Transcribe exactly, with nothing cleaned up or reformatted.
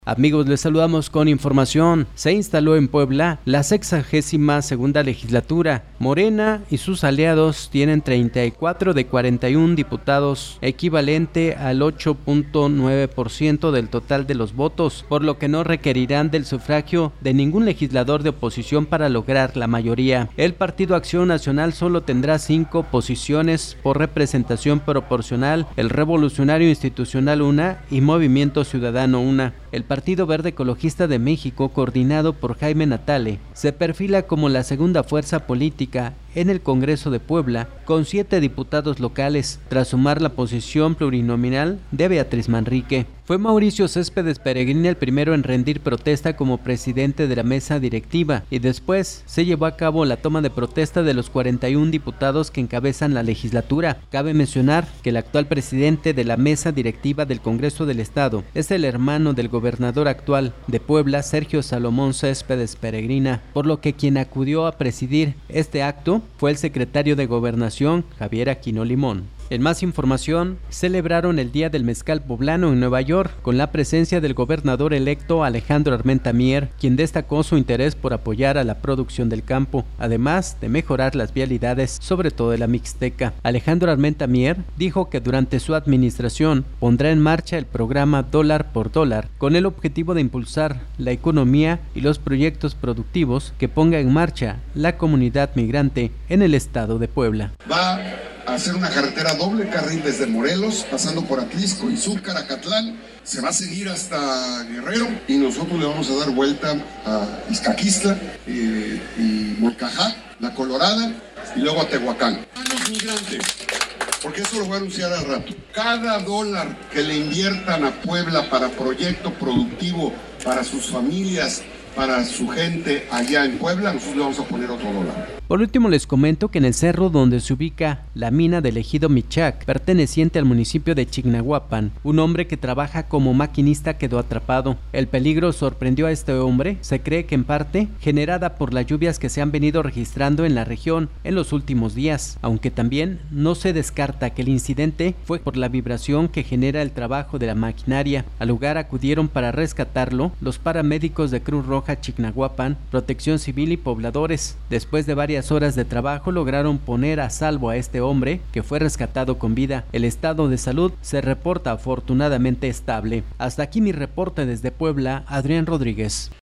Amigos, les saludamos con información. Se instaló en Puebla la sexagésima segunda legislatura. Morena y sus aliados tienen treinta y cuatro de cuarenta y uno diputados, equivalente al ocho punto nueve por ciento del total de los votos, por lo que no requerirán del sufragio de ningún legislador de oposición para lograr la mayoría. El Partido Acción Nacional solo tendrá cinco posiciones por representación proporcional, el Revolucionario Institucional una y Movimiento Ciudadano una. El Partido Verde Ecologista de México, coordinado por Jaime Natale, se perfila como la segunda fuerza política en el Congreso de Puebla, con siete diputados locales, tras sumar la posición plurinominal de Beatriz Manrique. Fue Mauricio Céspedes Peregrina el primero en rendir protesta como presidente de la mesa directiva, y después se llevó a cabo la toma de protesta de los cuarenta y uno diputados que encabezan la legislatura. Cabe mencionar que el actual presidente de la mesa directiva del Congreso del Estado es el hermano del gobernador actual de Puebla, Sergio Salomón Céspedes Peregrina, por lo que quien acudió a presidir este acto fue el secretario de Gobernación, Javier Aquino Limón. En más información, celebraron el Día del Mezcal Poblano en Nueva York, con la presencia del gobernador electo Alejandro Armenta Mier, quien destacó su interés por apoyar a la producción del campo, además de mejorar las vialidades, sobre todo de la Mixteca. Alejandro Armenta Mier dijo que durante su administración pondrá en marcha el programa Dólar por Dólar, con el objetivo de impulsar la economía y los proyectos productivos que ponga en marcha la comunidad migrante en el estado de Puebla. Va a hacer una carretera doble carril desde Morelos, pasando por Atlisco, Izúcar, Acatlán, se va a seguir hasta Guerrero y nosotros le vamos a dar vuelta a Izcaquistla eh, y Molcajá, La Colorada y luego a Tehuacán. A los migrantes, porque eso lo voy a anunciar al rato. Cada dólar que le inviertan a Puebla para proyecto productivo, para sus familias, para su gente allá en Puebla, nosotros le vamos a poner otro dólar. Por último, les comento que en el cerro donde se ubica la mina del ejido Michac, perteneciente al municipio de Chignahuapan, un hombre que trabaja como maquinista quedó atrapado. El peligro sorprendió a este hombre, se cree que en parte generada por las lluvias que se han venido registrando en la región en los últimos días, aunque también no se descarta que el incidente fue por la vibración que genera el trabajo de la maquinaria. Al lugar acudieron para rescatarlo los paramédicos de Cruz Roja Chignahuapan, Protección Civil y pobladores. Después de varias horas de trabajo lograron poner a salvo a este hombre, que fue rescatado con vida. El estado de salud se reporta afortunadamente estable. Hasta aquí mi reporte desde Puebla, Adrián Rodríguez.